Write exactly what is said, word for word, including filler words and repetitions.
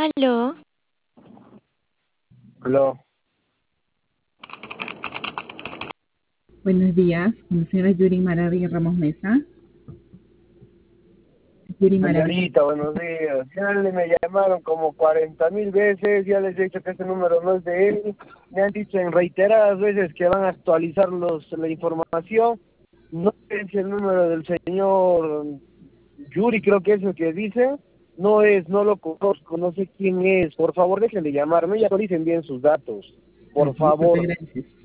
Aló, Aló, Buenos días, con la señora Yuri Maravilla Ramos Mesa. Yuri Maravilla. señorita, buenos días. Ya le me llamaron como cuarenta mil veces, ya les he dicho que ese número no es de él. Me han dicho en reiteradas veces que van a actualizar los, la información. No es el número del señor Yuri, creo que es el que dice. No es, no lo conozco, no sé quién es. Por favor, déjenle llamarme y actualicen bien sus datos. Por Disculpe, favor. gracias.